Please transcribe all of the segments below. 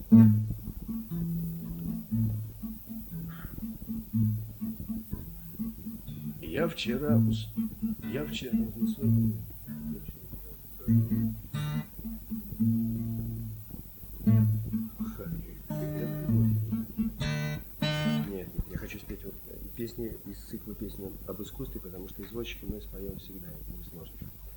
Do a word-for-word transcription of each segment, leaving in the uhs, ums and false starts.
Я вчера, я вчера, Нет, я хочу спеть вот песни из цикла песни об искусстве, потому что извозчики мы споем всегда, это не сложно.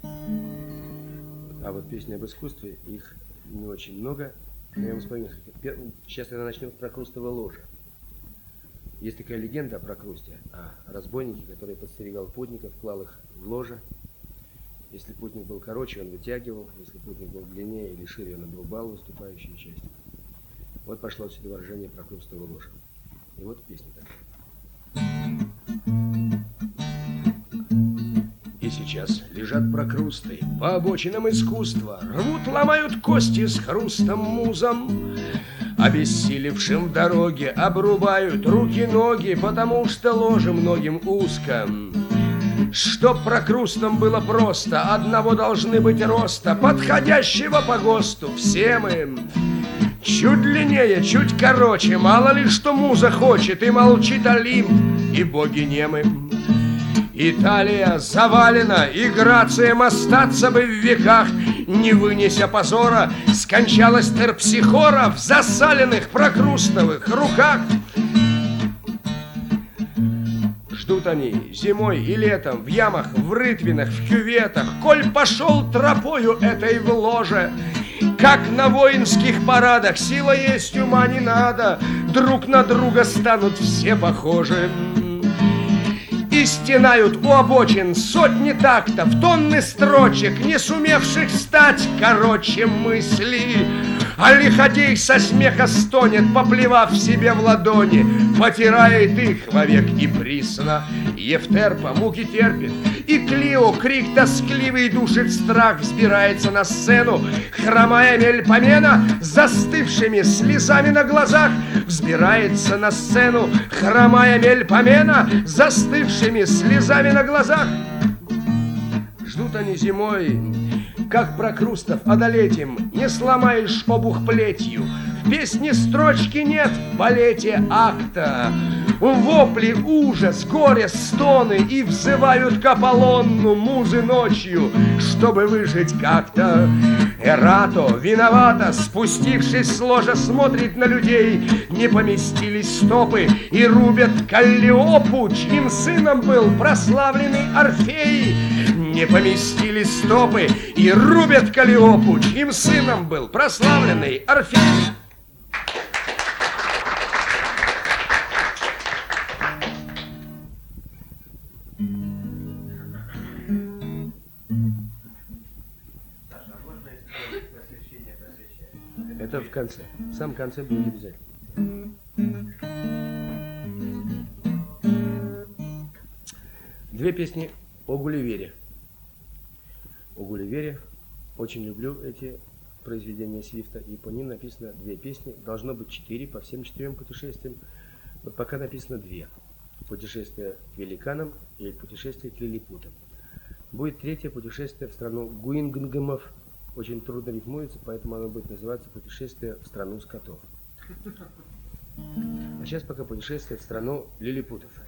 А вот песни об искусстве, их не очень много, но я вам спою несколько. Сейчас я начну с Прокрустово ложа. Есть такая легенда о Прокрусте, о разбойнике, который подстерегал путников, клал их в ложе. Если путник был короче, он вытягивал, если путник был длиннее или шире, он обрубал выступающие части. Вот пошло отсюда выражение Прокрустово ложа. И вот песня такая. И сейчас лежат прокрусты по обочинам искусства, рвут, ломают кости с хрустом музом. Обессилевшим в дороге обрубают руки-ноги, потому что ложе многим узко. Чтоб прокрустам было просто, одного должны быть роста, подходящего по ГОСТу. Все мы чуть длиннее, чуть короче, мало ли что муза хочет, и молчит Олимп, и боги немы. Италия завалена, и Грацием остаться бы в веках, не вынеся позора, скончалась Терпсихора в засаленных прокрустовых руках. Ждут они зимой и летом в ямах, в рытвинах, в кюветах, коль пошел тропою этой в ложе. Как на воинских парадах, сила есть, ума не надо, друг на друга станут все похожи. И стенают у обочин сотни тактов, тонны строчек, не сумевших стать короче мысли. А лиходей со смеха стонет, поплевав себе в ладони, потирает их вовек и присно. Евтерпа муки терпит, и Клио крик тоскливый душит страх, взбирается на сцену, хромая Мельпомена застывшими слезами на глазах. Взбирается на сцену, хромая Мельпомена застывшими слезами на глазах. Ждут они зимой, как Прокрустов одолеть им, не сломаешь обух плетью. В песне строчки нет, в балете акта. Вопли, ужас, горе, стоны, и взывают к Аполлону музы ночью, чтобы выжить как-то. Эрато виновато, спустившись с ложа, смотрит на людей. Не поместились стопы, и рубят Каллиопу, чьим сыном был прославленный Орфей. Не поместились стопы, и рубят Каллиопу, чьим сыном был прославленный Орфей. Это в конце. В самом конце будет обязательно. Две песни о Гулливере. О Гулливере. Очень люблю эти произведения Свифта, и по ним написано две песни. Должно быть четыре по всем четырем путешествиям. Вот пока написано две. Путешествие к великанам и путешествие к лилипутам. Будет третье путешествие в страну Гуингнгемов. Очень трудно рифмуется, поэтому оно будет называться «Путешествие в страну скотов». А сейчас пока путешествие в страну лилипутов.